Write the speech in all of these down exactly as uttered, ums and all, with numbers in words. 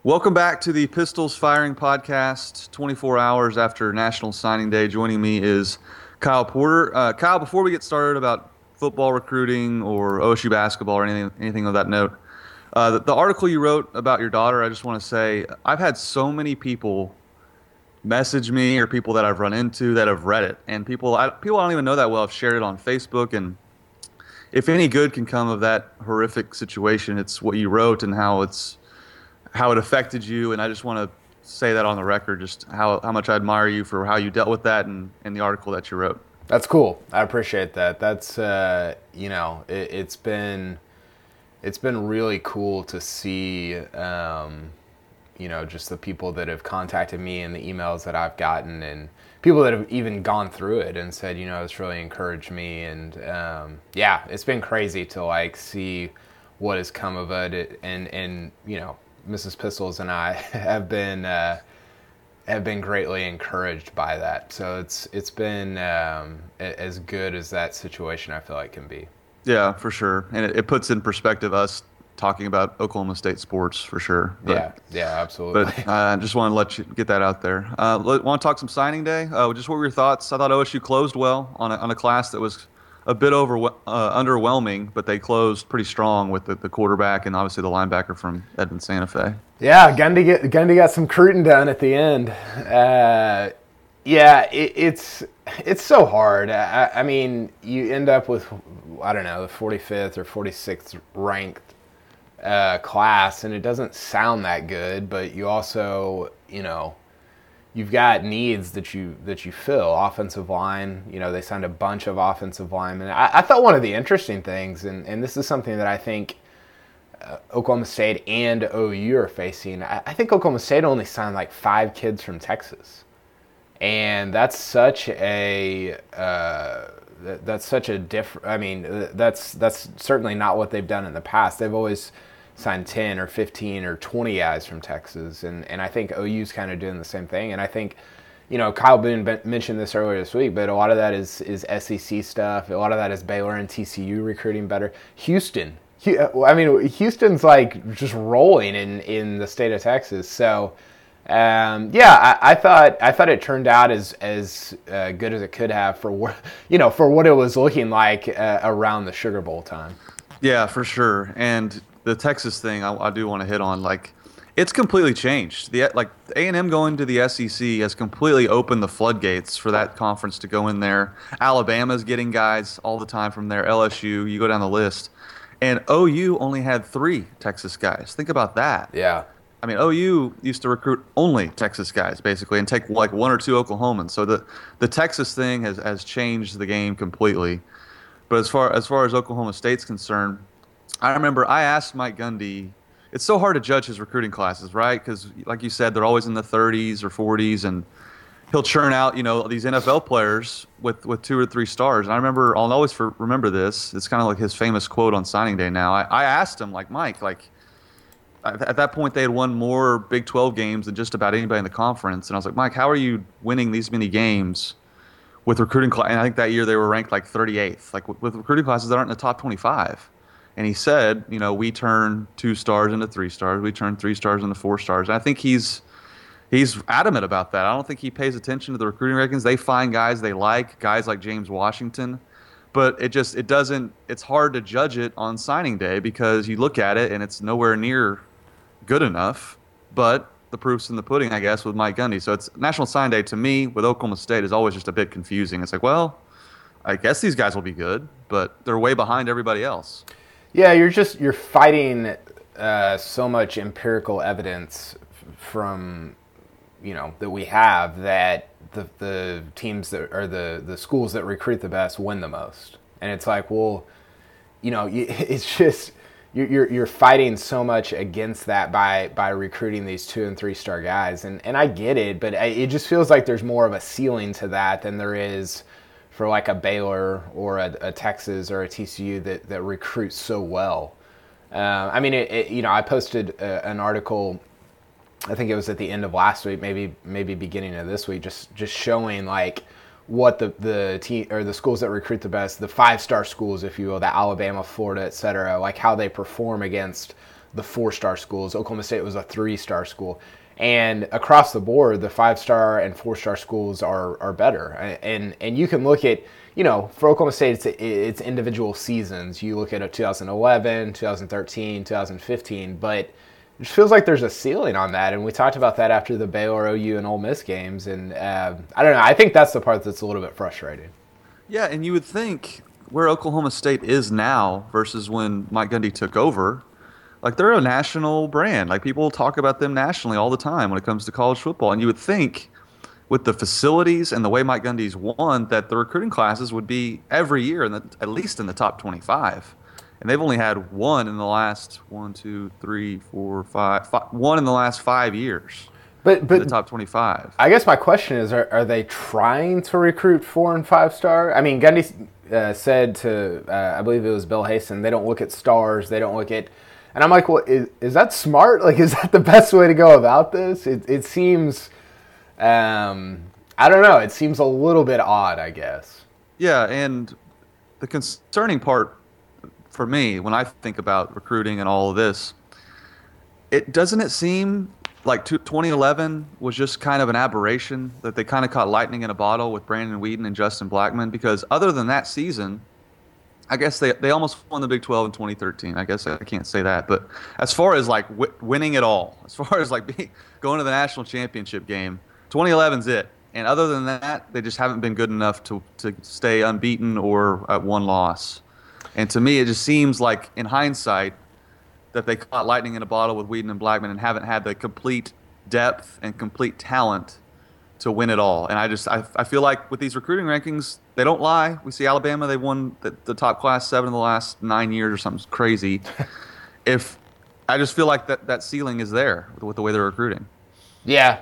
Welcome back to the Pistols Firing Podcast. twenty-four hours after National Signing Day, joining me is Kyle Porter. Uh, Kyle, before we get started about football recruiting or O S U basketball or anything, anything of that note, uh, the, the article you wrote about your daughter, I just want to say I've had so many people message me or people that I've run into that have read it, and people I, people I don't even know that well have shared it on Facebook. And if any good can come of that horrific situation, it's what you wrote and how it's how it affected you. And I just want to say that on the record, just how, how much I admire you for how you dealt with that and in the article that you wrote. That's cool. I appreciate that. That's uh, you know, it, it's been it's been really cool to see, um, you know, just the people that have contacted me and the emails that I've gotten, and people that have even gone through it and said, you know, it's really encouraged me. And um, yeah, it's been crazy to like see what has come of it, and and you know. Missus Pistols and I have been uh, have been greatly encouraged by that. So it's it's been um, as good as that situation I feel like can be. Yeah, for sure. And it, it puts in perspective us talking about Oklahoma State sports for sure. But, yeah, yeah, absolutely. But uh, I just want to let you get that out there. Uh, want to talk some signing day? Uh, just what were your thoughts? I thought O S U closed well on a, on a class that was a bit over uh, underwhelming, but they closed pretty strong with the, the quarterback and obviously the linebacker from Edmond Santa Fe. Yeah, Gundy get, Gundy got some recruiting done at the end. Uh, yeah, it, it's it's so hard. I, I mean, you end up with I don't know the forty-fifth or forty-sixth ranked uh, class, and it doesn't sound that good. But you also, you know. You've got needs that you that you fill. Offensive line, you know, they signed a bunch of offensive linemen. I, I thought one of the interesting things, and, and this is something that I think uh, Oklahoma State and O U are facing. I, I think Oklahoma State only signed like five kids from Texas, and that's such a uh, that, that's such a different. I mean, that's that's certainly not what they've done in the past. They've always signed ten or fifteen or twenty guys from Texas. And, and I think O U's kind of doing the same thing. And I think, you know, Kyle Boone mentioned this earlier this week, but a lot of that is, is S E C stuff. A lot of that is Baylor and T C U recruiting better. Houston. I mean, Houston's like just rolling in, in the state of Texas. So, um, yeah, I, I thought I thought it turned out as as uh, good as it could have for what, you know, for what it was looking like uh, around the Sugar Bowl time. Yeah, for sure. And the Texas thing, I, I do want to hit on. Like, it's completely changed. The like A and M going to the S E C has completely opened the floodgates for that conference to go in there. Alabama's getting guys all the time from there. L S U, you go down the list, and O U only had three Texas guys. Think about that. Yeah. I mean, O U used to recruit only Texas guys basically, and take like one or two Oklahomans. So the the Texas thing has has changed the game completely. But as far as far as Oklahoma State's concerned, I remember I asked Mike Gundy. It's so hard to judge his recruiting classes, right? Because, like you said, they're always in the thirties or forties, and he'll churn out, you know, these N F L players with, with two or three stars. And I remember, I'll always for, remember this. It's kind of like his famous quote on signing day. Now, I, I asked him, like, Mike, like, at that point they had won more Big twelve games than just about anybody in the conference, and I was like, Mike, how are you winning these many games with recruiting class? And I think that year they were ranked like thirty-eighth, like with, with recruiting classes that aren't in the top twenty-five. And he said, you know, we turn two stars into three stars. We turn three stars into four stars. And I think he's he's adamant about that. I don't think he pays attention to the recruiting rankings. They find guys they like, guys like James Washington. But it just it doesn't it's hard to judge it on signing day because you look at it and it's nowhere near good enough. But the proof's in the pudding, I guess, with Mike Gundy. So it's National Signing Day to me with Oklahoma State is always just a bit confusing. It's like, well, I guess these guys will be good, but they're way behind everybody else. Yeah, you're just you're fighting uh, so much empirical evidence from you know that we have that the the teams that or the the schools that recruit the best win the most, and it's like, well, you know, it's just you're you're, you're fighting so much against that by by recruiting these two and three star guys, and and I get it, but it just feels like there's more of a ceiling to that than there is for like a Baylor or a, a Texas or a T C U that, that recruits so well. Uh, I mean, it, it, you know, I posted a, an article, I think it was at the end of last week, maybe maybe beginning of this week, just just showing like what the the team or the schools that recruit the best, the five star schools, if you will, the Alabama, Florida, et cetera, like how they perform against the four-star schools. Oklahoma State was a three-star school. And across the board, the five-star and four-star schools are are better. And and you can look at, you know, for Oklahoma State, it's it's individual seasons. You look at a two thousand eleven, two thousand thirteen, two thousand fifteen, but it just feels like there's a ceiling on that. And we talked about that after the Baylor, O U, and Ole Miss games. And uh, I don't know. I think that's the part that's a little bit frustrating. Yeah, and you would think where Oklahoma State is now versus when Mike Gundy took over, like they're a national brand. Like people talk about them nationally all the time when it comes to college football. And you would think with the facilities and the way Mike Gundy's won that the recruiting classes would be every year in the, at least in the top twenty-five. And they've only had one in the last one, two, three, four, five, five one in the last five years. But but the top twenty-five. I guess my question is: Are, are they trying to recruit four and five star? I mean, Gundy uh, said to uh, I believe it was Bill Hasten, they don't look at stars, they don't look at. And I'm like, well, is, is that smart? Like, is that the best way to go about this? It, it seems, um, I don't know. It seems a little bit odd, I guess. Yeah, and the concerning part for me when I think about recruiting and all of this, it doesn't it seem like twenty eleven was just kind of an aberration that they kind of caught lightning in a bottle with Brandon Weeden and Justin Blackman, because other than that season, I guess they they almost won the Big twelve in twenty thirteen. I guess I can't say that, but as far as like w- winning it all, as far as like being, going to the national championship game, twenty eleven's it. And other than that, they just haven't been good enough to to stay unbeaten or at one loss. And to me, it just seems like in hindsight that they caught lightning in a bottle with Weeden and Blackman and haven't had the complete depth and complete talent to win it all. And I just I, I feel like with these recruiting rankings, they don't lie. We see Alabama, they've won the, the top class seven in the last nine years or something crazy. if I just feel like that, that ceiling is there with, with the way they're recruiting. Yeah.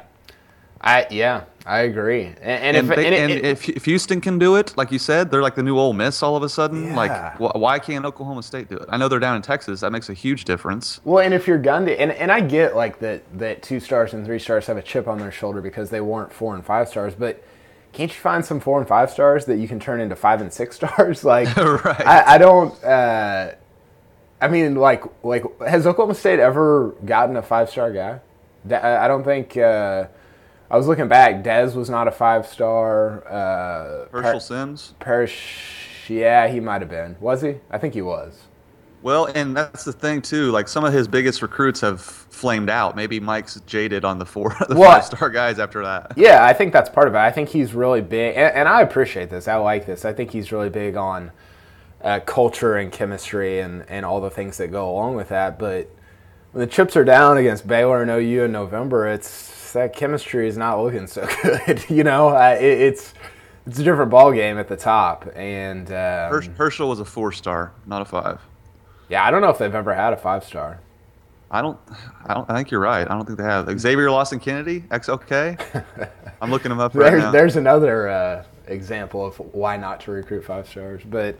I yeah, I agree. And, and, and, if, they, and, it, and it, if if Houston can do it, like you said, they're like the new Ole Miss all of a sudden. Yeah. Like, wh- why can't Oklahoma State do it? I know they're down in Texas. That makes a huge difference. Well, and if you're Gundy, and, and I get like that that two stars and three stars have a chip on their shoulder because they weren't four and five stars, but can't you find some four and five stars that you can turn into five and six stars? Like, right. I, I don't. Uh, I mean, like, like has Oklahoma State ever gotten a five star guy? I don't think. Uh, I was looking back. Dez was not a five star. Uh, Herschel Par- Sims. Parrish, yeah, he might have been. Was he? I think he was. Well, and that's the thing too. Like some of his biggest recruits have flamed out. Maybe Mike's jaded on the four, the well, five star guys after that. Yeah, I think that's part of it. I think he's really big, and, and I appreciate this. I like this. I think he's really big on uh, culture and chemistry and, and all the things that go along with that. But when the chips are down against Baylor and O U in November, it's that chemistry is not looking so good. you know, uh, it, it's it's a different ball game at the top. And um, Herschel was a four star, not a five. Yeah, I don't know if they've ever had a five star. I don't. I don't. I think you're right. I don't think they have. Xavier Lawson Kennedy, X L K. I'm looking him up right there's, now. There's another uh, example of why not to recruit five stars. But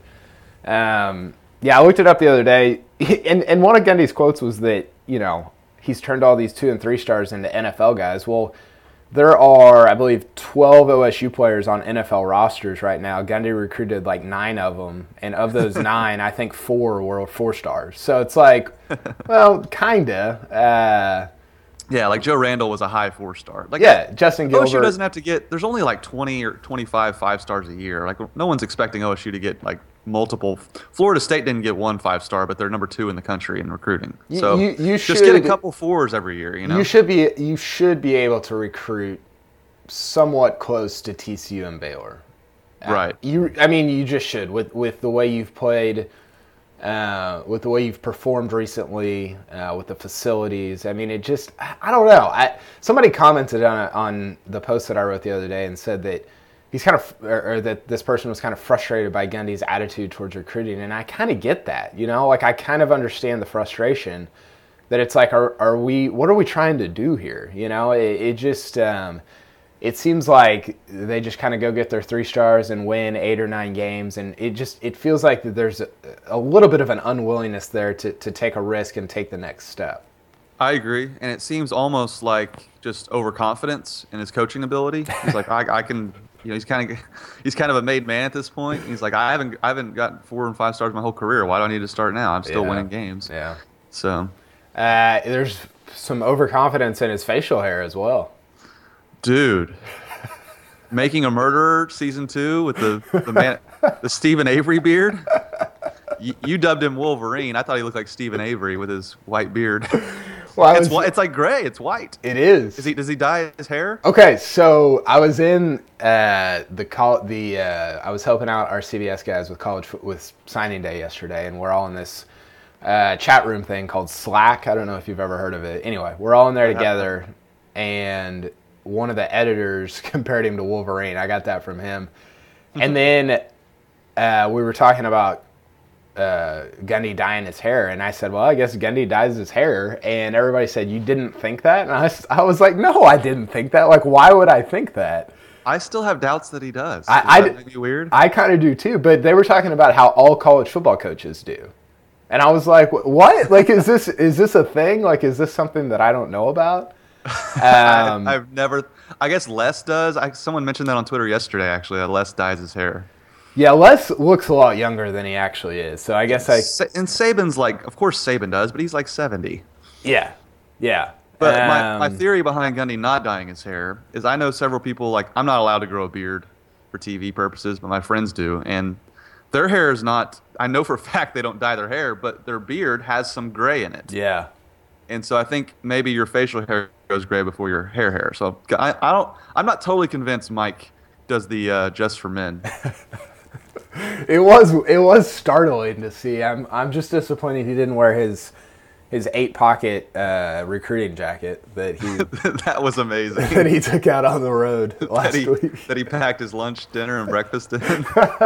um, yeah, I looked it up the other day, and and one of Gundy's quotes was that you know he's turned all these two and three stars into N F L guys. Well, there are, I believe, twelve O S U players on N F L rosters right now. Gundy recruited like nine of them, and of those nine, I think four were four stars. So it's like, well, kinda. Uh, yeah, like Joe Randall was a high four star. Like yeah, Justin Gilbert. O S U doesn't have to get. There's only like twenty or twenty-five five stars a year. Like no one's expecting O S U to get like multiple. Florida State didn't get one five star, but they're number two in the country in recruiting. So you, you just should, get a couple fours every year. You know, you should be you should be able to recruit somewhat close to T C U and Baylor. Right. Uh, you, I mean, you just should with with the way you've played, uh, with the way you've performed recently, uh, with the facilities. I mean, it just I don't know. I somebody commented on on the post that I wrote the other day and said that he's kind of, or, or that this person was kind of frustrated by Gundy's attitude towards recruiting, and I kind of get that, you know, like I kind of understand the frustration that it's like, are are we, what are we trying to do here? You know, it, it just, um, it seems like they just kind of go get their three stars and win eight or nine games, and it just, it feels like that there's a, a little bit of an unwillingness there to, to take a risk and take the next step. I agree, and it seems almost like just overconfidence in his coaching ability. He's like, I, I can. You know, he's kind of he's kind of a made man at this point. He's like, I haven't I haven't gotten four and five stars my whole career. Why do I need to start now? I'm still yeah. winning games. Yeah. So, Uh, there's some overconfidence in his facial hair as well. Dude, Making a Murderer season two with the the man, the Stephen Avery beard. You, you dubbed him Wolverine. I thought he looked like Stephen Avery with his white beard. Well, I It's was, whi- it's like gray. It's white. it is. Is he? Does he dye his hair? Okay, so I was in uh, the col- the uh, I was helping out our C B S guys with college fo- with signing day yesterday, and we're all in this uh, chat room thing called Slack. I don't know if you've ever heard of it. Anyway, we're all in there together, and one of the editors compared him to Wolverine. I got that from him, and then uh, we were talking about uh, Gundy dyeing his hair, and I said, well, I guess Gundy dyes his hair, and everybody said, you didn't think that? And I was, I was like, no, I didn't think that. Like, why would I think that? I still have doubts that he does. I- Does I that d- make you weird? I kind of do too, but they were talking about how all college football coaches do. And I was like, "Wh- what? Like, is this is this a thing? Like, is this something that I don't know about? Um, I, I've never. I guess Les does. I, someone mentioned that on Twitter yesterday. Actually, that Les dyes his hair. yeah, Les looks a lot younger than he actually is. So I guess I, Sa- and Saban's like, of course Saban does, but he's like seventy. yeah, yeah. But my, my Um, theory behind Gundy not dyeing his hair is I know several people, like, I'm not allowed to grow a beard for T V purposes, but my friends do. And their hair is not, I know for a fact they don't dye their hair, but their beard has some gray in it. Yeah. And so I think maybe your facial hair goes gray before your hair hair. So I, I don't, I'm not totally convinced Mike does the uh, Just for Men. It was it was startling to see. I'm I'm just disappointed he didn't wear his his eight pocket uh, recruiting jacket that he That was amazing. that he took out on the road last that he, week. that he packed his lunch, dinner, and breakfast in.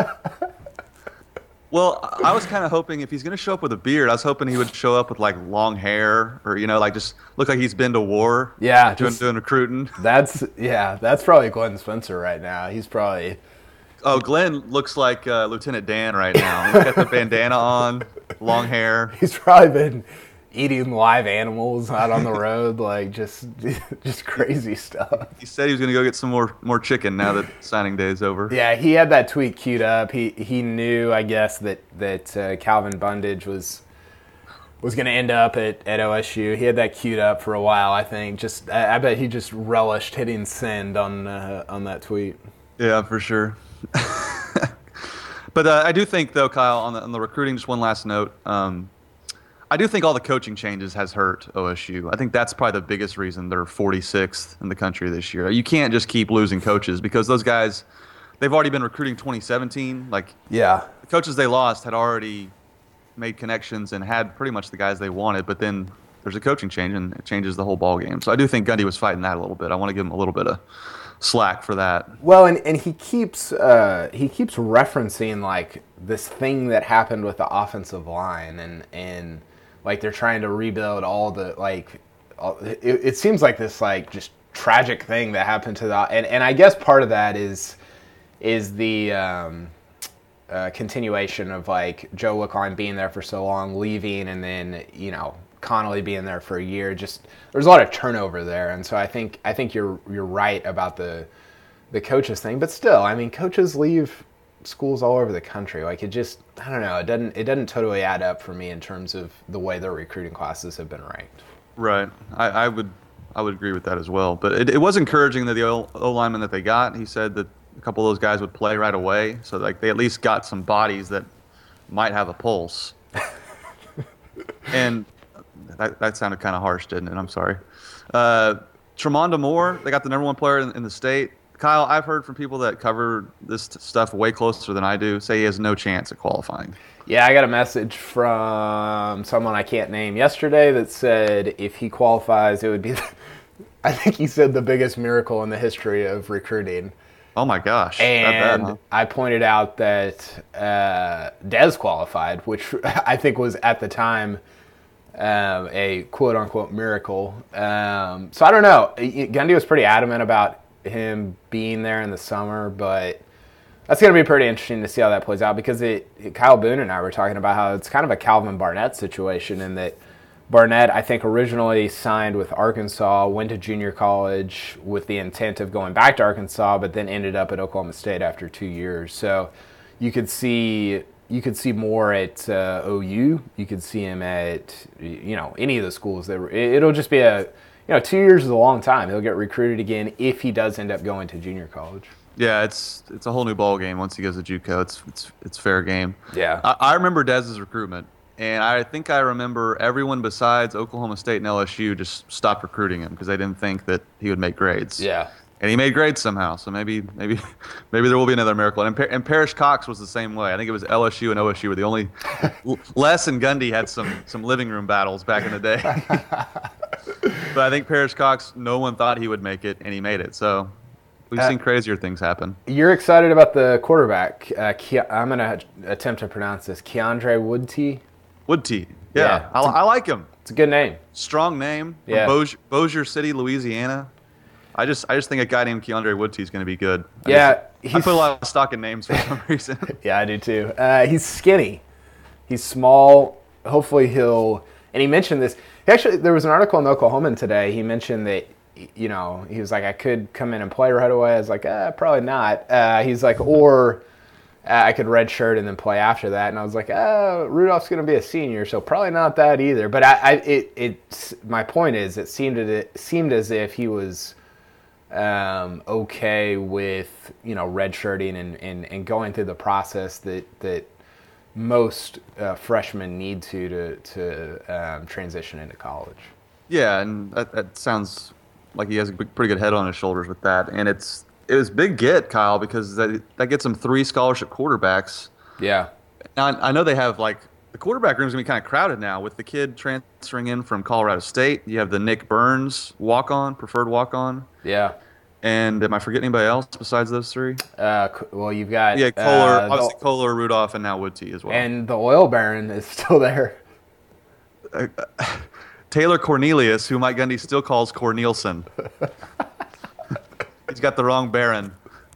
Well, I was kind of hoping if he's going to show up with a beard, I was hoping he would show up with like long hair or, you know, like just look like he's been to war. Yeah, doing, just- doing recruiting. That's yeah, that's probably Glenn Spencer right now. He's probably Oh, Glenn looks like uh, Lieutenant Dan right now. He's got the bandana on, long hair. he's probably been eating live animals out on the road, like just just crazy stuff. He said he was going to go get some more more chicken now that signing day is over. Yeah, he had that tweet queued up. He he knew, I guess, that that uh, Calvin Bundage was was going to end up at, at O S U. He had that queued up for a while, I think. Just I, I bet he just relished hitting send on uh, on that tweet. Yeah, for sure. But uh, I do think, though, Kyle, on the, on the recruiting, just one last note. Um, I do think all the coaching changes has hurt O S U. I think that's probably the biggest reason they're forty-sixth in the country this year. You can't just keep losing coaches because those guys, they've already been recruiting twenty seventeen. Like, Yeah. the coaches they lost had already made connections and had pretty much the guys they wanted, but then there's a coaching change and it changes the whole ball game. So I do think Gundy was fighting that a little bit. I want to give him a little bit of slack for that. Well, and, and he keeps uh, he keeps referencing like this thing that happened with the offensive line, and and like they're trying to rebuild all the like. All, it, it seems like this like just tragic thing that happened to the and and I guess part of that is is the um, uh, continuation of like Joe Wickline being there for so long, leaving, and then you know Connolly being there for a year. Just there's a lot of turnover there, and so I think I think you're you're right about the the coaches thing. But still, I mean, coaches leave schools all over the country. Like it just I don't know. It doesn't it doesn't totally add up for me in terms of the way their recruiting classes have been ranked. Right. I, I would I would agree with that as well. But it, it was encouraging that the O, o lineman that they got, he said that a couple of those guys would play right away. So like they at least got some bodies that might have a pulse. And that, that sounded kind of harsh, didn't it? I'm sorry. Uh, Tremonda Moore, they got the number one player in, in the state. Kyle, I've heard from people that cover this t- stuff way closer than I do, say he has no chance at qualifying. Yeah, I got a message from someone I can't name yesterday that said if he qualifies, it would be, I think he said the biggest miracle in the history of recruiting. Oh my gosh. And that bad, huh? I pointed out that uh, Dez qualified, which I think was at the time um, a quote-unquote miracle. Um, so I don't know. Gundy was pretty adamant about him being there in the summer, but that's going to be pretty interesting to see how that plays out because it, it, Kyle Boone and I were talking about how it's kind of a Calvin Barnett situation in that Barnett, I think, originally signed with Arkansas, went to junior college with the intent of going back to Arkansas, but then ended up at Oklahoma State after two years. So you could see you could see more at uh, O U. You could see him at, you know, any of the schools. That were, it'll just be a, you know, two years is a long time. He'll get recruited again if he does end up going to junior college. Yeah, it's it's a whole new ball game once he goes to JUCO. It's it's it's fair game. Yeah. I, I remember Dez's recruitment, and I think I remember everyone besides Oklahoma State and L S U just stopped recruiting him because they didn't think that he would make grades. Yeah. And he made grades somehow, so maybe maybe maybe there will be another miracle. And, Par- and Parrish Cox was the same way. I think it was L S U and O S U were the only. Les and Gundy had some some living room battles back in the day. But I think Parrish Cox, no one thought he would make it, and he made it. So we've uh, seen crazier things happen. You're excited about the quarterback. Uh, Ke- I'm going to attempt to pronounce this. Keandre Woodtee. Woodtee. Yeah, Yeah. I, I like him. It's a good name. Strong name. From Yeah. Bossier, Bossier City, Louisiana. I just I just think a guy named Keandre Woodtee is going to be good. I Yeah, just, I put a lot of stock in names for some reason. Yeah, I do too. Uh, he's skinny. He's small. Hopefully he'll. And he mentioned this. He actually, there was an article in Oklahoman today. He mentioned that, you know, he was like, I could come in and play right away. I was like, eh, probably not. Uh, he's like, or uh, I could redshirt and then play after that. And I was like, oh, Rudolph's going to be a senior, so probably not that either. But I, I it, it, my point is, it seemed it seemed as if he was. Um, okay with, you know, redshirting and, and, and going through the process that that most uh, freshmen need to to, to um, transition into college. Yeah, and that, that sounds like he has a big, pretty good head on his shoulders with that. And it's it was big get, Kyle, because that that gets him three scholarship quarterbacks. Yeah. Now, I, I know they have, like, the quarterback room is going to be kind of crowded now with the kid transferring in from Colorado State. You have the Nick Burns walk-on, preferred walk-on. Yeah. And am I forgetting anybody else besides those three? Uh, well, you've got Yeah, Kohler, uh, obviously the, Kohler, Rudolph, and now Woodtee as well. and the oil baron is still there. Uh, Taylor Cornelius, who Mike Gundy still calls Cornelson. He's got the wrong baron.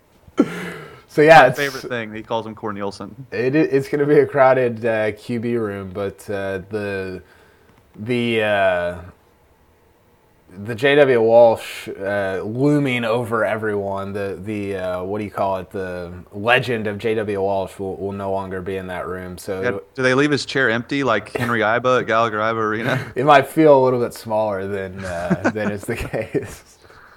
So yeah, My it's, favorite thing. He calls him Cornelson. It, it's going to be a crowded uh, Q B room, but uh, the the uh, the J W. Walsh uh, looming over everyone. The the uh, what do you call it? The legend of J W. Walsh will, will no longer be in that room. So Yeah, do they leave his chair empty like Henry Iba at Gallagher Iba Arena? it might feel a little bit smaller than uh, than is the case.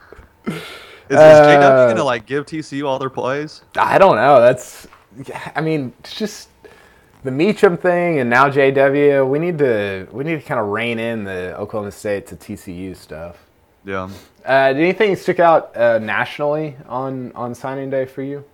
Is, is J W going to like give T C U all their plays? I don't know. That's, I mean, it's just the Meacham thing, and now J W. We need to we need to kind of rein in the Oklahoma State to T C U stuff. Yeah. Uh, did anything stick out uh, nationally on, on signing day for you?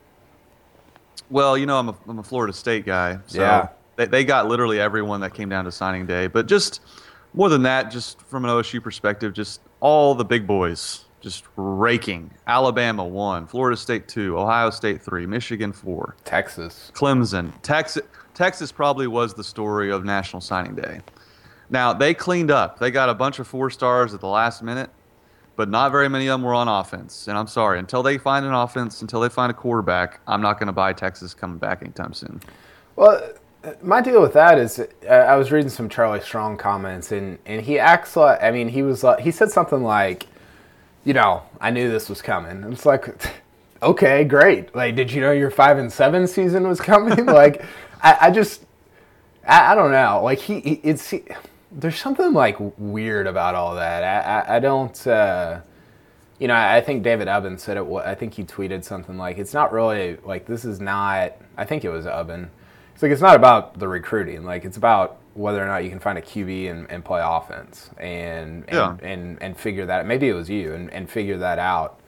Well, you know, I'm a, I'm a Florida State guy, so Yeah. they they got literally everyone that came down to signing day. But just more than that, just from an O S U perspective, just all the big boys. Just raking. Alabama one, Florida State two, Ohio State three, Michigan four, Texas. Clemson. Texas Texas probably was the story of National Signing Day. Now, they cleaned up. They got a bunch of four stars at the last minute, but not very many of them were on offense. And I'm sorry, until they find an offense, until they find a quarterback, I'm not going to buy Texas coming back anytime soon. Well, my deal with that is, uh, I was reading some Charlie Strong comments, and, and he acts like, I mean, he was like, he said something like, you know, I knew this was coming. And it's like, okay, great. Like, did you know your five and seven season was coming? Like, I, I just, I, I don't know. Like he, he it's he, there's something like weird about all that. I, I, I don't, uh, you know, I think David Ubbin said it. I think he tweeted something like, it's not really like this is not. I think it was Ubbin. It's like it's not about the recruiting. Like it's about whether or not you can find a Q B and, and play offense and and, Yeah. and and figure that. Maybe it was you and, and figure that out.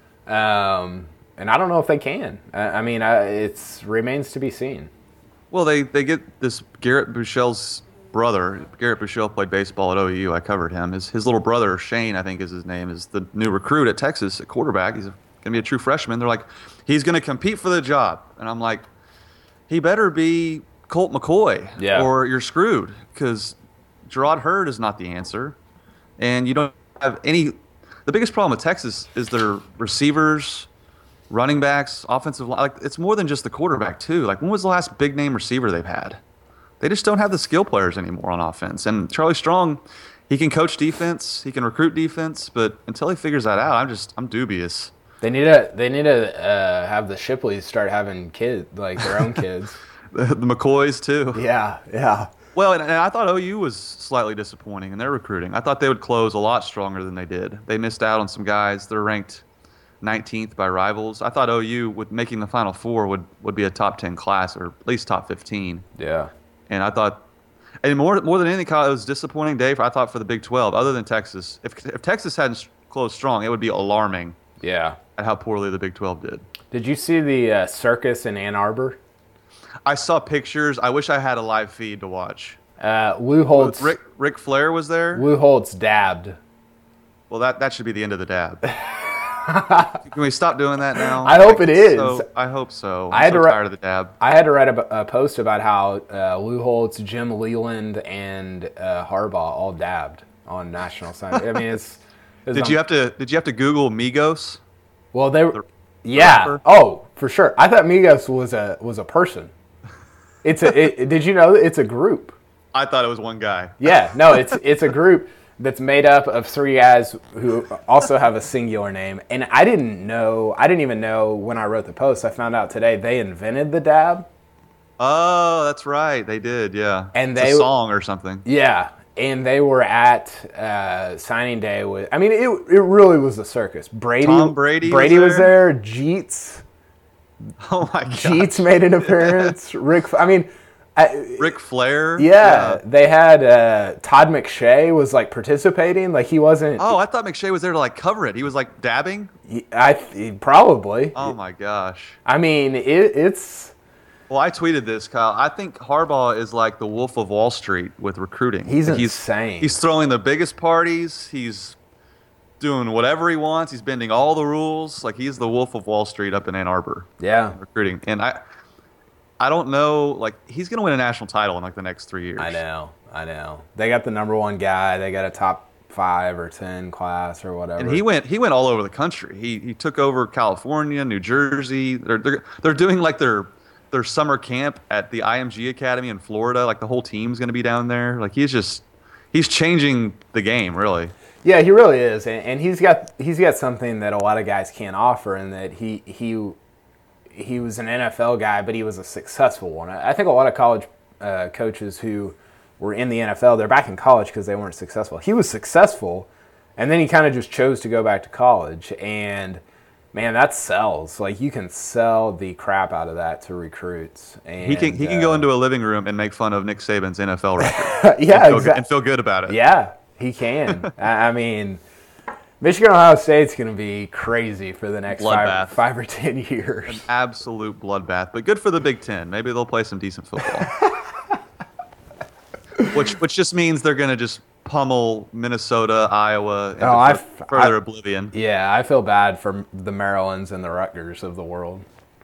Um, and I don't know if they can. I, I mean, I, it's remains to be seen. Well, they, they get this Garrett Bushell's brother. Garrett Bushell played baseball at O U. I covered him. His his little brother, Shane, I think is his name, is the new recruit at Texas at quarterback. He's going to be a true freshman. They're like, he's going to compete for the job. And I'm like, he better be Colt McCoy Yeah. or you're screwed because Gerard Hurd is not the answer. And you don't have any – the biggest problem with Texas is their receivers – running backs, offensive line, like it's more than just the quarterback too. Like when was the last big name receiver they've had? They just don't have the skill players anymore on offense. And Charlie Strong, he can coach defense, he can recruit defense, but until he figures that out, I'm just I'm dubious. They need to they need to uh, have the Shipleys start having kids, like their own kids. the, the McCoys too. Yeah, yeah. Well, and, and I thought O U was slightly disappointing in their recruiting. I thought they would close a lot stronger than they did. They missed out on some guys. They're ranked nineteenth by rivals. I thought O U, with making the Final Four, would, would be a top ten class or at least top fifteen. Yeah. And I thought, and more more than anything, Kyle, it was a disappointing day, for, I thought, for the Big twelve, other than Texas. If, if Texas hadn't closed strong, it would be alarming Yeah. at how poorly the Big twelve did. Did you see the uh, circus in Ann Arbor? I saw pictures. I wish I had a live feed to watch. Uh, Lou Holtz. Rick, Rick Flair was there. Lou Holtz dabbed. Well, that, that should be the end of the dab. Can we stop doing that now? I hope it is. So, I hope so. I'm I had so to tired of the dab. I had to write a, a post about how uh, Lou Holtz, Jim Leland, and uh, Harbaugh all dabbed on national sign. I mean, it's. it's Did you have to? Did you have to Google Migos? Well, they were. The- Yeah. rapper? Oh, for sure. I thought Migos was a was a person. It's a. It, did you know it's a group? I thought it was one guy. Yeah. No, it's it's a group that's made up of three guys who also have a singular name. And I didn't know. I didn't even know when I wrote the post. I found out today they invented the dab. Oh, that's right. They did. Yeah. And It's they- a song or something. Yeah. And they were at uh, signing day with. I mean, it it really was a circus. Brady. Tom Brady was Brady was there? there. Jeets. Oh my God. Jeets made an appearance. Rick. I mean, I, Ric Flair. yeah, they had uh, Todd McShay was like participating. Like he wasn't. Oh, I thought McShay was there to like cover it. He was like dabbing. I probably. Oh my gosh. I mean, it, it's. Well, I tweeted this, Kyle. I think Harbaugh is like the Wolf of Wall Street with recruiting. He's Like, insane. He's throwing the biggest parties. He's doing whatever he wants. He's bending all the rules. Like he's the Wolf of Wall Street up in Ann Arbor Yeah, recruiting. And I, I don't know. Like he's going to win a national title in like the next three years. I know. I know. They got the number one guy. They got a top five or ten class or whatever. And he went. He went all over the country. He he took over California, New Jersey. They're they're, they're doing like their their summer camp at the I M G Academy in Florida. Like the whole team's going to be down there. Like he's just he's changing the game really. Yeah, he really is, and, and he's got he's got something that a lot of guys can't offer, in that he he he was an N F L guy, but he was a successful one. I think a lot of college uh, coaches who were in the N F L, they're back in college because they weren't successful. He was successful, and then he kind of just chose to go back to college, and man, that sells. Like you can sell the crap out of that to recruits. And, He can he can uh, go into a living room and make fun of Nick Saban's N F L record. yeah, and feel, exactly. and feel good about it. Yeah, he can. I I mean, Michigan Ohio State's going to be crazy for the next Bloodbath. five, five or ten years. Absolute bloodbath. But good for the Big Ten. Maybe they'll play some decent football. which which just means they're going to just pummel Minnesota, Iowa, into Oh, I fur- f- further I- oblivion. Yeah, I feel bad for the Marylands and the Rutgers of the world.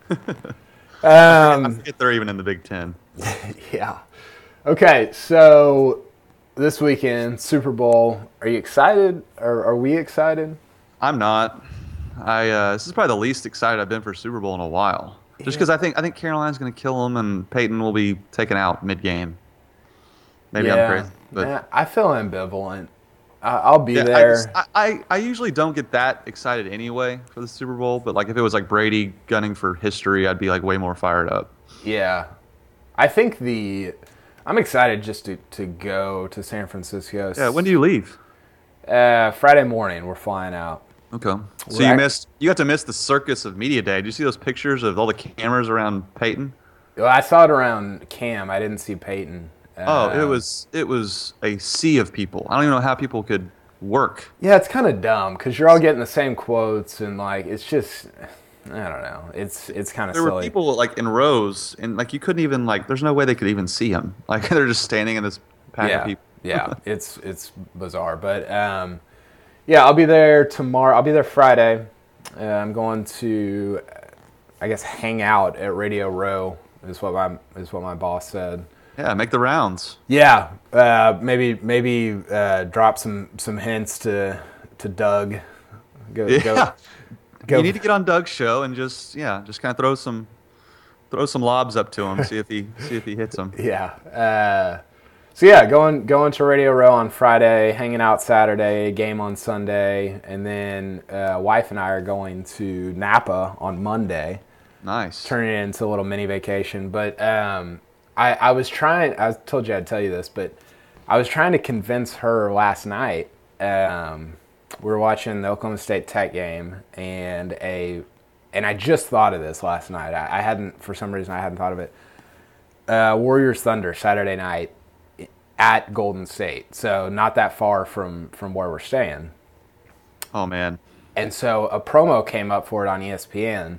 um, I forget they're even in the Big Ten. yeah. Okay, so this weekend, Super Bowl. Are you excited? Or are we excited? I'm not. I uh, this is probably the least excited I've been for Super Bowl in a while. Just Yeah. because I think I think Carolina's going to kill them and Peyton will be taken out mid game. Maybe I'm crazy, but Yeah, I feel ambivalent. I, I'll be yeah, I, there. just- I, I I usually don't get that excited anyway for the Super Bowl. But like if it was like Brady gunning for history, I'd be like way more fired up. Yeah. I think the I'm excited just to, to go to San Francisco. Yeah. When do you leave? Uh, Friday morning, we're flying out. Okay. So Right. you missed you got to miss the circus of media day. Did you see those pictures of all the cameras around Peyton? Well, I saw it around Cam. I didn't see Peyton. Oh, it Um, was it was a sea of people. I don't even know how people could work. Yeah, it's kind of dumb because you're all getting the same quotes and like it's just I don't know. It's it's kind of There silly. were people like in rows, and like you couldn't even like. There's no way they could even see him. Like they're just standing in this pack yeah, of people. yeah, it's it's bizarre, but um, yeah, I'll be there tomorrow. I'll be there Friday. Uh, I'm going to, I guess, hang out at Radio Row. Is what my is what my boss said. Yeah, make the rounds. Yeah, uh, maybe maybe uh, drop some some hints to to Doug. Go, Yeah, go, go. you need to get on Doug's show and just yeah, just kind of throw some throw some lobs up to him, see if he see if he hits them. Yeah. Uh, so yeah, going going to Radio Row on Friday, hanging out Saturday, game on Sunday, and then uh, wife and I are going to Napa on Monday. Nice. turning it into a little mini vacation. But um, I, I was trying, I told you I'd tell you this, but I was trying to convince her last night. Um, we were watching the Oklahoma State Tech game, and a, and I just thought of this last night. I, I hadn't, for some reason, I hadn't thought of it. Uh, Warriors Thunder Saturday night at Golden State, so not that far from from where we're staying. Oh man. And so a promo came up for it on E S P N,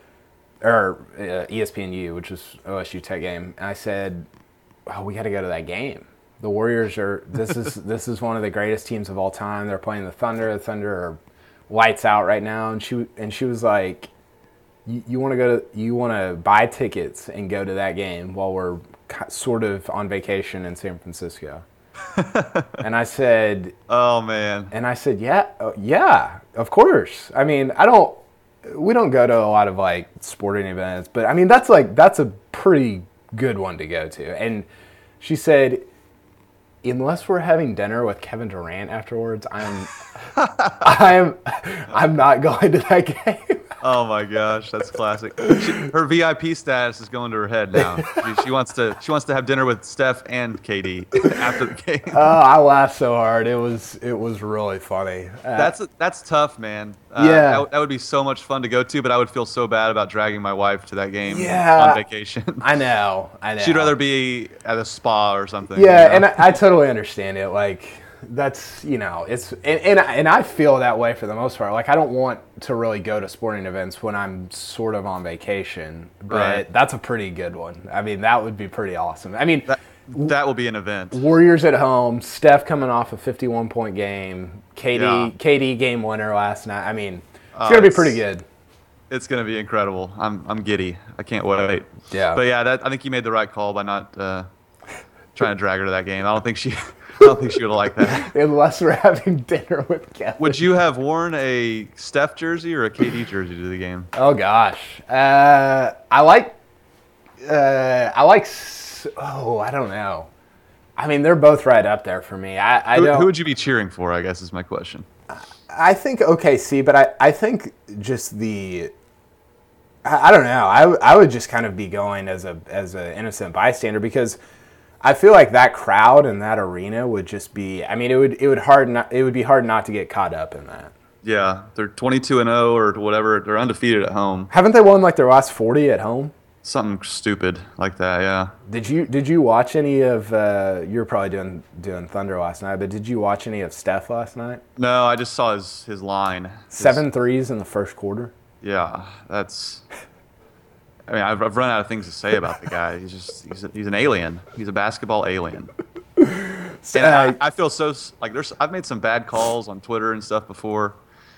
or uh, E S P N U, which was O S U Tech game. And I said, "Oh, we got to go to that game. The Warriors are this is this is one of the greatest teams of all time. They're playing the Thunder. The Thunder are lights out right now." And she and she was like, "You, you want to go to you want to buy tickets and go to that game while we're sort of on vacation in San Francisco?" And I said, "Oh man!" And I said, "Yeah, uh, yeah, of course. I mean, I don't. We don't go to a lot of like sporting events, but I mean, that's like that's a pretty good one to go to." And she said, "Unless we're having dinner with Kevin Durant afterwards, I'm, I'm, I'm not going to that game." Oh my gosh, that's classic. She, her V I P status is going to her head now. She, she wants to she wants to have dinner with Steph and K D after the game. Oh, I laughed so hard. It was it was really funny. Uh, That's that's tough, man. Uh, Yeah. that, w- that would be so much fun to go to, but I would feel so bad about dragging my wife to that game Yeah. on vacation. I know. I know. She'd rather be at a spa or something. Yeah, you know? and I, I totally understand it. Like, that's, you know, it's, and, and, I- and I feel that way for the most part. Like, I don't want to really go to sporting events when I'm sort of on vacation, but Right. that's a pretty good one. I mean, that would be pretty awesome. I mean, that, that will be an event. Warriors at home, Steph coming off a fifty-one point game, K D, Yeah. K D game winner last night. I mean, it's Uh, going to be it's- pretty good. It's going to be incredible. I'm I'm giddy. I can't wait. Yeah. But yeah, that, I think you made the right call by not uh, trying to drag her to that game. I don't think she I don't think she would like that. Unless we're having dinner with Kevin. Would you have worn a Steph jersey or a K D jersey to the game? Oh gosh, uh, I like, uh, I like. s- Oh, I don't know. I mean, they're both right up there for me. I, I Who, don't. who would you be cheering for, I guess is my question. I think O K C, but I, I think just the. I, I don't know. I, w- I would just kind of be going as a as an innocent bystander because I feel like that crowd and that arena would just be. I mean, it would it would hard not it would be hard not to get caught up in that. Yeah, they're twenty-two and oh or whatever. They're undefeated at home. Haven't they won like their last forty at home? Something stupid like that, yeah. Did you did you watch any of? Uh, you were probably doing doing Thunder last night, but did you watch any of Steph last night? No, I just saw his, his line. His- Seven threes in the first quarter. Yeah, that's... I mean, I've, I've run out of things to say about the guy. He's just, he's, a, he's an alien. He's a basketball alien. And I, I feel so, s- like, there's, I've made some bad calls on Twitter and stuff before.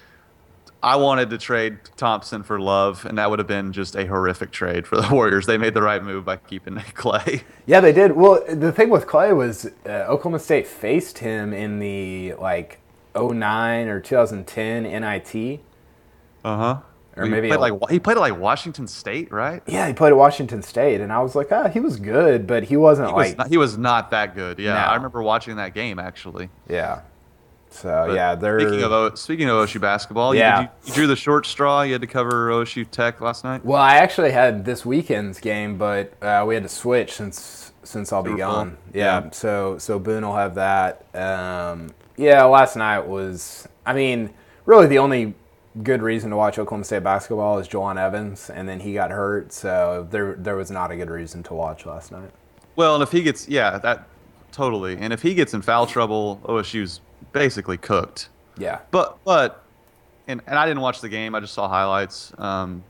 I wanted to trade Thompson for Love, and that would have been just a horrific trade for the Warriors. They made the right move by keeping Clay. Yeah, they did. Well, the thing with Clay was uh, Oklahoma State faced him in the like oh nine or two thousand ten N I T. Uh-huh. Or he maybe played a- like he played at like Washington State, right? Yeah, he played at Washington State, and I was like, ah, he was good, but he wasn't He was, like, not, he was not that good. Yeah, No. I remember watching that game actually. yeah. So But yeah, they're Speaking of O- speaking of O S U basketball, you- Yeah. you, you drew the short straw. You had to cover O S U Tech last night. Well, I actually had this weekend's game, but uh, we had to switch since since I'll be Super Bowl. gone. Yeah, Yeah. so so Boone will have that. Um, yeah, last night was. I mean, really the only good reason to watch Oklahoma State basketball is Juwan Evans, and then he got hurt, so there there was not a good reason to watch last night. Well, and if he gets, yeah, that totally. And if he gets in foul trouble, O S U's basically cooked. Yeah, But but, and and I didn't watch the game. I just saw highlights. Um,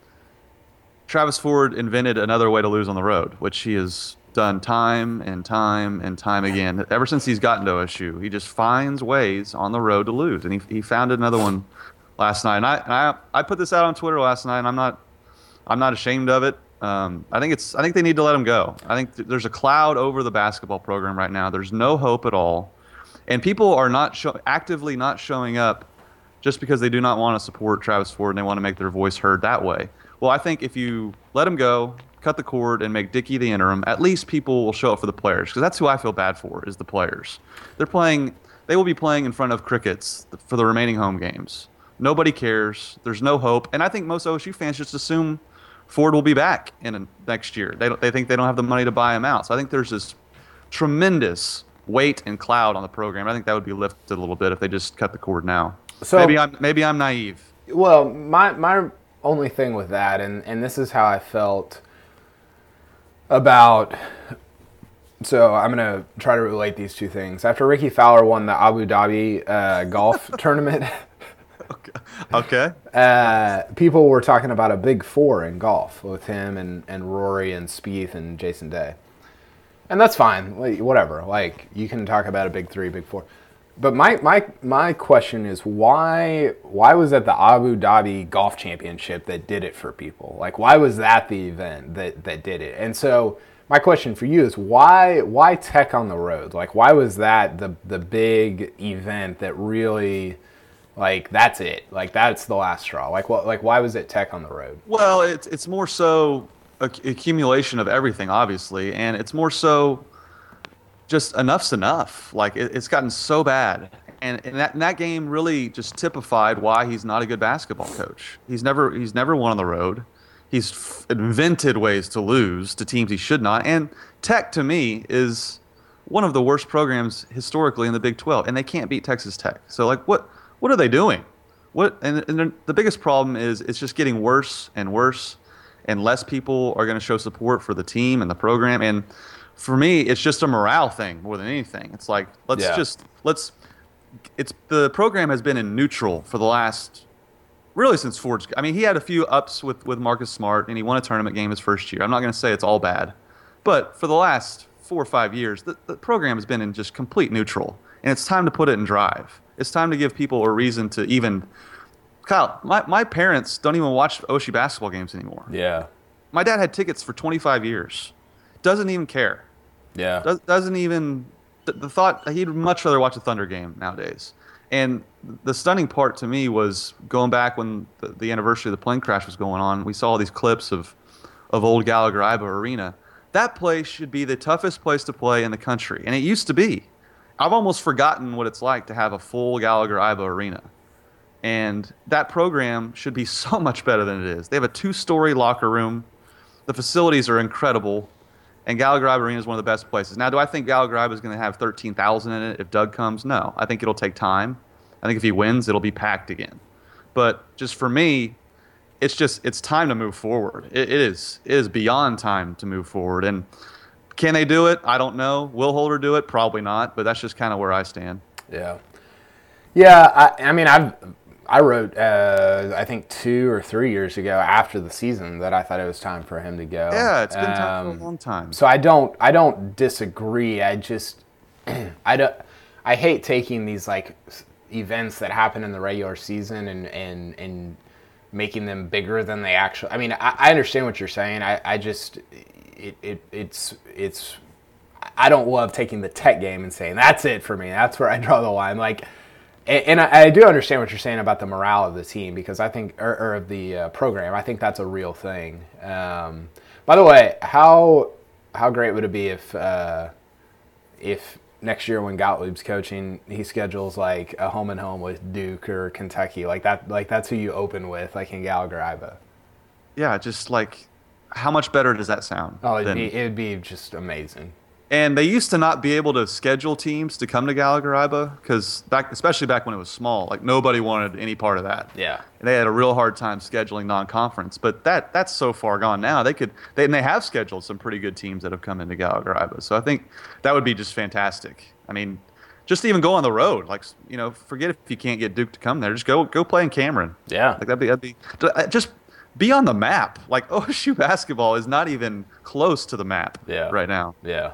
Travis Ford invented another way to lose on the road, which he has done time and time and time again. Ever since he's gotten to O S U, he just finds ways on the road to lose, and he he found another one last night. And I and I I put this out on Twitter last night, and I'm not I'm not ashamed of it. Um, I think it's I think they need to let him go. I think th- there's a cloud over the basketball program right now. There's no hope at all, and people are not show, actively not showing up just because they do not want to support Travis Ford and they want to make their voice heard that way. Well, I think if you let him go, cut the cord, and make Dickey the interim, at least people will show up for the players, because that's who I feel bad for, is the players. They're playing. They will be playing in front of crickets for the remaining home games. Nobody cares. There's no hope, and I think most O S U fans just assume Ford will be back in a, next year. They don't, they think they don't have the money to buy him out. So I think there's this tremendous weight and cloud on the program. I think that would be lifted a little bit if they just cut the cord now. So maybe I'm maybe I'm naive. Well, my my only thing with that, and, and this is how I felt about. So I'm gonna try to relate these two things. After Ricky Fowler won the Abu Dhabi uh, golf tournament, okay, okay. Uh, people were talking about a big four in golf with him and, and Rory and Spieth and Jason Day, and that's fine. Like, whatever. Like, you can talk about a big three, big four. But my, my my question is why why was it the Abu Dhabi Golf Championship that did it for people? Like, why was that the event that, that did it? And so my question for you is why why Tech on the road? Like, why was that the the big event that really, like, that's it? Like, that's the last straw. Like, what? Like, why was it Tech on the road? Well, it's it's more so a accumulation of everything, obviously, and it's more so just enough's enough. Like, it, it's gotten so bad, and, and that and that game really just typified why he's not a good basketball coach. He's never he's never won on the road. He's f- invented ways to lose to teams he should not. And Tech, to me, is one of the worst programs historically in the Big twelve, and they can't beat Texas Tech. So, like, what what are they doing? What? And, and the biggest problem is it's just getting worse and worse, and less people are going to show support for the team and the program. And for me, it's just a morale thing more than anything. It's like, let's yeah. just let's. It's the program has been in neutral for the last. Really, since Ford's, I mean, he had a few ups with, with Marcus Smart, and he won a tournament game his first year. I'm not going to say it's all bad, but for the last four or five years, the, the program has been in just complete neutral, and it's time to put it in drive. It's time to give people a reason to even. Kyle, my, my parents don't even watch O S U basketball games anymore. Yeah. My dad had tickets for twenty-five years. Doesn't even care. Yeah. Does, doesn't even. The, the thought he'd much rather watch a Thunder game nowadays. And the stunning part to me was going back when the, the anniversary of the plane crash was going on. We saw all these clips of, of old Gallagher-Iba Arena. That place should be the toughest place to play in the country, and it used to be. I've almost forgotten what it's like to have a full Gallagher-Iba Arena, and that program should be so much better than it is. They have a two-story locker room. The facilities are incredible, and Gallagher-Iba Arena is one of the best places. Now, do I think Gallagher-Iba is going to have thirteen thousand in it if Doug comes? No. I think it'll take time. I think if he wins, it'll be packed again. But just for me, it's just it's time to move forward. It, it is it is beyond time to move forward. And can they do it? I don't know. Will Holder do it? Probably not. But that's just kind of where I stand. Yeah. Yeah. I, I mean, I've I wrote uh, I think two or three years ago after the season that I thought it was time for him to go. Yeah, it's been um, time for a long time. So I don't I don't disagree. I just I don't I hate taking these like events that happen in the regular season and and and making them bigger than they actually. I mean, I, I understand what you're saying. I, I just it, it it's it's I don't love taking the Tech game and saying that's it for me. That's where I draw the line. Like, and, and I, I do understand what you're saying about the morale of the team because I think or, or of the uh, program. I think that's a real thing. Um, by the way, how how great would it be if uh, if next year when Gottlieb's coaching, he schedules like a home and home with Duke or Kentucky, like that. Like that's who you open with, like in Gallagher-Iba. Yeah, just like how much better does that sound? Oh, it'd than, be it'd be just amazing. And they used to not be able to schedule teams to come to Gallagher-Iba because back, especially back when it was small, like nobody wanted any part of that. Yeah, and they had a real hard time scheduling non-conference. But that that's so far gone now. They could they and they have scheduled some pretty good teams that have come into Gallagher-Iba. So I think that would be just fantastic. I mean, just to even go on the road, like you know, forget if you can't get Duke to come there. Just go go play in Cameron. Yeah, like that'd be that'd be just be on the map. Like O S U basketball is not even close to the map. Yeah. right now. Yeah.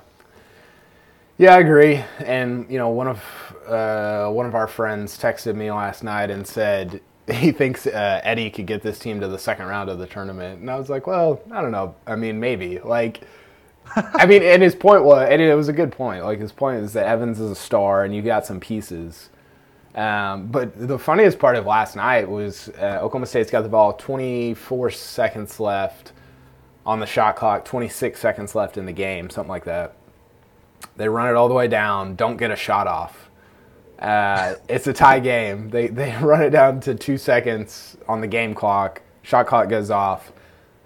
Yeah, I agree. And you know, one of uh, one of our friends texted me last night and said he thinks uh, Eddie could get this team to the second round of the tournament. And I was like, well, I don't know. I mean, maybe. Like, I mean, and his point was, and it was a good point. Like, his point is that Evans is a star, and you got some pieces. Um, but the funniest part of last night was uh, Oklahoma State's got the ball, twenty-four seconds left on the shot clock, twenty-six seconds left in the game, something like that. They run it all the way down, don't get a shot off. Uh, it's a tie game. They they run it down to two seconds on the game clock. Shot clock goes off.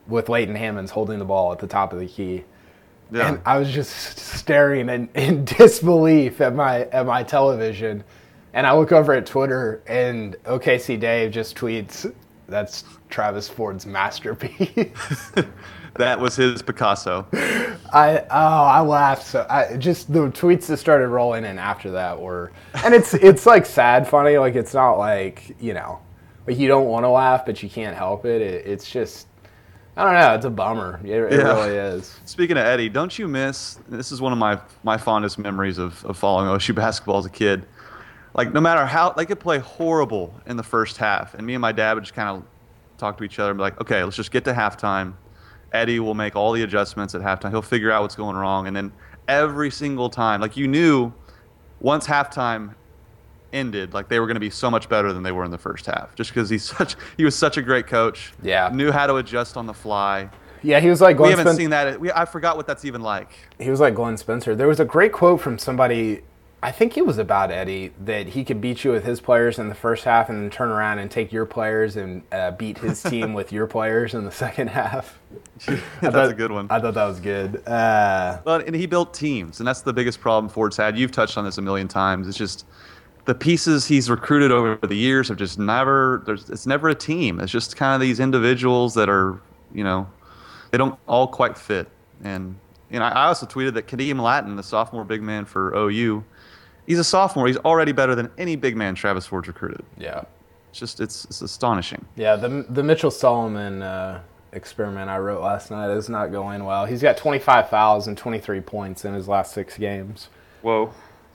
with Leighton Hammonds holding the ball at the top of the key. Yeah. And I was just staring in, in disbelief at my at my television. And I look over at Twitter, and O K C Dave just tweets, "That's Travis Ford's masterpiece." That was his Picasso. I oh I laughed so I just the tweets that started rolling in after that were, and it's it's like sad funny, like it's not like, you know, like you don't want to laugh but you can't help it. it it's just, I don't know, it's a bummer. It, it Yeah. really is. Speaking of Eddie, don't you miss? This is one of my my fondest memories of, of following O S U basketball as a kid. Like, no matter how they could play horrible in the first half, and me and my dad would just kind of talk to each other and be like, "Okay, let's just get to halftime. Eddie will make all the adjustments at halftime. He'll figure out what's going wrong." And then every single time, like, you knew once halftime ended, like, they were going to be so much better than they were in the first half, just because he's such he was such a great coach. Yeah. Knew how to adjust on the fly. Yeah, he was like Glenn We haven't Spen- seen that. We, I forgot what that's even like. He was like Glenn Spencer. There was a great quote from somebody, I think it was about Eddie, that he could beat you with his players in the first half and then turn around and take your players and uh, beat his team with your players in the second half. That's thought- a good one. I thought that was good. Uh, Well, and he built teams, and that's the biggest problem Ford's had. You've touched on this a million times. It's just the pieces he's recruited over the years have just never. There's, it's never a team. It's just kind of these individuals that are, you know, they don't all quite fit. And you know, I also tweeted that Kadeem Latin, the sophomore big man for O U, he's a sophomore. He's already better than any big man Travis Ford's recruited. yeah. It's just it's it's astonishing. Yeah, the the Mitchell Solomon uh, experiment I wrote last night is not going well. He's got twenty-five fouls and twenty-three points in his last six games. Whoa.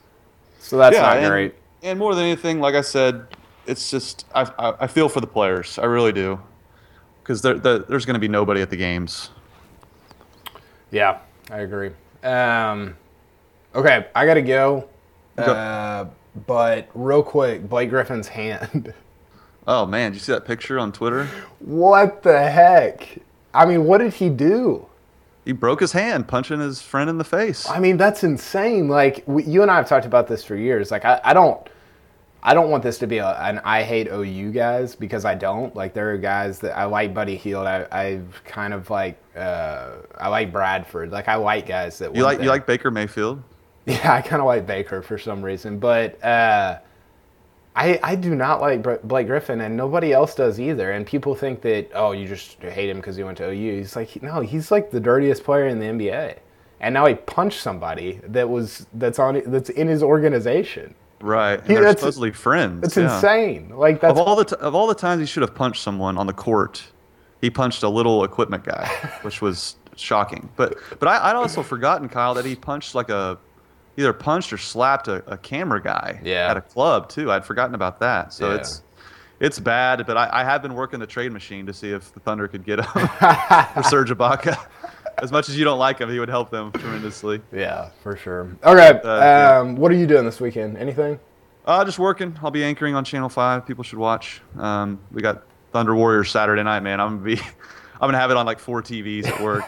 So that's Yeah, not and, great. And more than anything, like I said, it's just I I, I feel for the players. I really do, because there, there, there's going to be nobody at the games. Yeah, I agree. Um, okay, I got to go. Okay. Uh, but real quick, Blake Griffin's hand. Oh man, did you see that picture on Twitter? What the heck? I mean, what did he do? He broke his hand punching his friend in the face. I mean, that's insane. Like, we, you and I have talked about this for years. Like, I, I don't, I don't want this to be a, an I hate O U guys, because I don't. Like, there are guys that I like. Buddy Hield. I, I've kind of like, uh, I like Bradford. Like, I like guys that You went like there. you like Baker Mayfield? Yeah, I kind of like Baker for some reason, but uh, I I do not like Br- Blake Griffin, and nobody else does either. And people think that, oh, you just hate him because he went to O U. He's like, no, he's like the dirtiest player in the N B A, and now he punched somebody that was that's on that's in his organization. Right. And He- they're that's- supposedly friends. It's yeah. insane. Like that's Of all the t- of all the times he should have punched someone on the court, he punched a little equipment guy, which was shocking. But but I, I'd also forgotten, Kyle, that he punched like a either punched or slapped a, a camera guy Yeah. at a club too. I'd forgotten about that. So Yeah. it's it's bad. But I, I have been working the trade machine to see if the Thunder could get him for Serge Ibaka. As much as you don't like him, he would help them tremendously. yeah, for sure. Okay, Uh, yeah. um, what are you doing this weekend? Anything? Uh, just working. I'll be anchoring on Channel Five. People should watch. Um, we got Thunder Warriors Saturday night, man. I'm gonna be, I'm gonna have it on like four T Vs at work.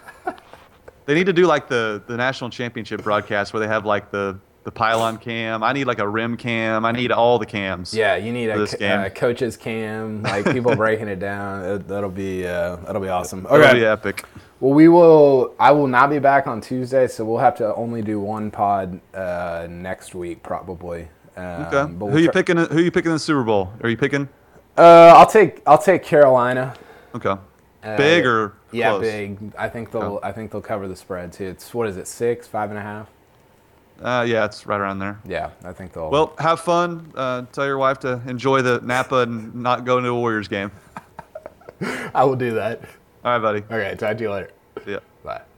They need to do like the the national championship broadcast where they have like the the pylon cam. I need like a rim cam. I need all the cams. Yeah, you need For a this co- game. uh, coach's cam, like people breaking it down. It, that'll be uh, that'll be awesome. It'll Okay. be epic. Well, we will. I will not be back on Tuesday, so we'll have to only do one pod uh, next week, probably. Um, Okay. but Who we'll you try- picking? Who you picking in the Super Bowl? Are you picking? Uh, I'll take. I'll take Carolina. Okay. Uh, Big or Yeah, close? big. I think they'll. Okay. I think they'll cover the spread too. It's what is it? Six, five and a half. Uh, yeah, it's right around there. Yeah, I think they'll. Well, have fun. Uh, tell your wife to enjoy the Napa and not go into a Warriors game. I will do that. All right, buddy. Okay, talk to you later. Yeah. Bye.